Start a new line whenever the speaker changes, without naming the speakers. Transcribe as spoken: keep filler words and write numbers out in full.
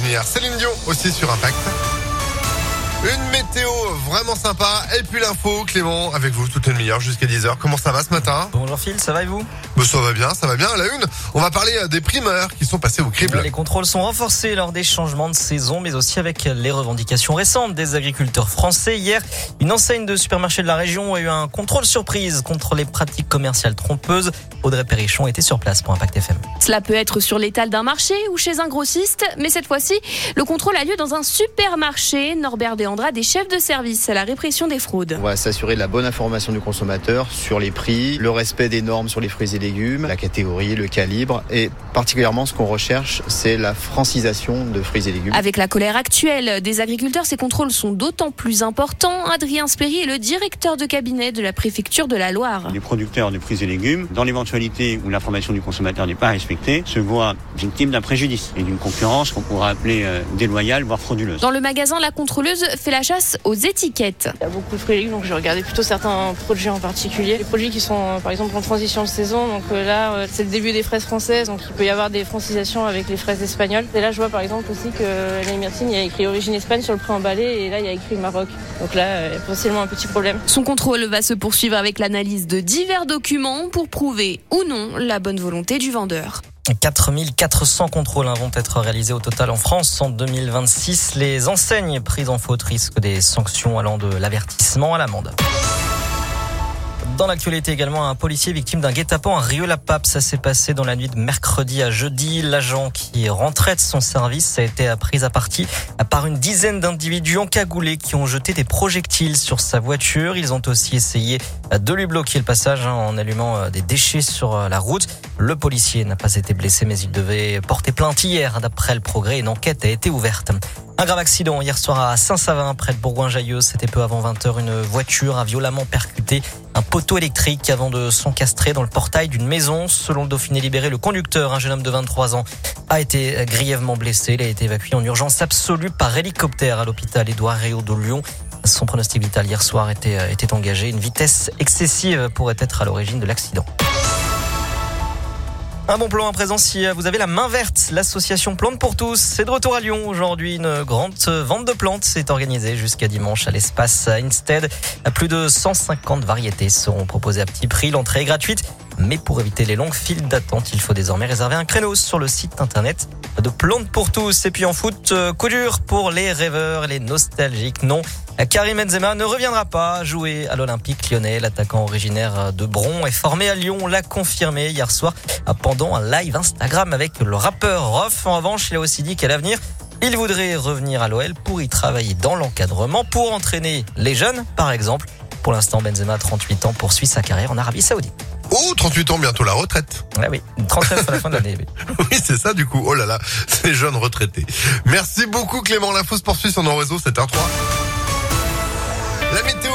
lumière. Céline Dion aussi sur Impact. Une météo vraiment sympa. Et puis l'info, Clément, avec vous toute une demi-heure jusqu'à dix heures. Comment ça va ce matin?
Bonjour Phil, ça va et vous?
Bah, ça va bien, ça va bien. À la une, on va parler des primeurs qui sont passés au crible.
Les contrôles sont renforcés lors des changements de saison, mais aussi avec les revendications récentes des agriculteurs français. Hier, une enseigne de supermarché de la région a eu un contrôle surprise contre les pratiques commerciales trompeuses. Audrey Perrichon était sur place pour Impact F M.
Cela peut être sur l'étal d'un marché ou chez un grossiste, mais cette fois-ci, le contrôle a lieu dans un supermarché. Norbert Deandra, des chefs de service à la répression des fraudes.
On va s'assurer de la bonne information du consommateur sur les prix, le respect des normes sur les fruits et légumes, la catégorie, le calibre et particulièrement ce qu'on recherche, c'est la francisation de fruits et légumes.
Avec la colère actuelle des agriculteurs, ces contrôles sont d'autant plus importants. Adrien Spéry est le directeur de cabinet de la préfecture de la Loire.
Les producteurs de fruits et légumes, dans l'éventualité où l'information du consommateur n'est pas respectée, se voient victimes d'un préjudice et d'une concurrence qu'on pourrait appeler euh, déloyale, voire frauduleuse.
Dans le magasin, la contrôleuse fait la chasse aux étiquettes.
Il y a beaucoup de fruits et légumes, donc je regardais plutôt certains produits en particulier. Les produits qui sont par exemple en transition de saison, donc euh, là euh, c'est le début des fraises françaises, donc il peut y avoir des francisations avec les fraises espagnoles. Et là je vois par exemple aussi que la myrtille, il y a écrit origine Espagne sur le préemballé et là il y a écrit Maroc. Donc là, euh, potentiellement un petit problème.
Son contrôle va se poursuivre avec l'analyse de divers documents pour prouver ou non la bonne volonté du vendeur.
quatre mille quatre cents contrôles vont être réalisés au total en France en deux mille vingt-six. Les enseignes prises en faute risquent des sanctions allant de l'avertissement à l'amende. Dans l'actualité également, un policier victime d'un guet-apens à Rieux-la-Pape. Ça s'est passé dans la nuit de mercredi à jeudi. L'agent qui rentrait de son service a été pris à partie par une dizaine d'individus encagoulés qui ont jeté des projectiles sur sa voiture. Ils ont aussi essayé de lui bloquer le passage en allumant des déchets sur la route. Le policier n'a pas été blessé, mais il devait porter plainte hier. D'après le Progrès, une enquête a été ouverte. Un grave accident hier soir à Saint-Savin, près de Bourgoin-Jallieu. C'était peu avant vingt heures. Une voiture a violemment percuté un poteau électrique avant de s'encastrer dans le portail d'une maison. Selon le Dauphiné libéré, le conducteur, un jeune homme de vingt-trois ans, a été grièvement blessé. Il a été évacué en urgence absolue par hélicoptère à l'hôpital Édouard Réau de Lyon. Son pronostic vital hier soir était, était engagé. Une vitesse excessive pourrait être à l'origine de l'accident. Un bon plan à présent si vous avez la main verte. L'association Plantes pour tous, c'est de retour à Lyon. Aujourd'hui, une grande vente de plantes s'est organisée jusqu'à dimanche à l'espace Instead. Plus de cent cinquante variétés seront proposées à petit prix. L'entrée est gratuite. Mais pour éviter les longues files d'attente, il faut désormais réserver un créneau sur le site internet de Plantes pour tous. Et puis en foot, coup dur pour les rêveurs et les nostalgiques. Non, Karim Benzema ne reviendra pas jouer à l'Olympique lyonnais. L'attaquant originaire de Bron est formé à Lyon. On l'a confirmé hier soir pendant un live Instagram avec le rappeur Rof. En revanche, il a aussi dit qu'à l'avenir, il voudrait revenir à l'O L pour y travailler dans l'encadrement, pour entraîner les jeunes, par exemple. Pour l'instant, Benzema, trente-huit ans, poursuit sa carrière en Arabie Saoudite.
Oh, trente-huit ans, bientôt la retraite.
Ah oui, trente-neuf à la fin de l'année. Oui,
oui c'est ça du coup. Oh là là, ces jeunes retraités. Merci beaucoup Clément. L'info se poursuit sur nos réseaux, sept heures zéro trois. La météo.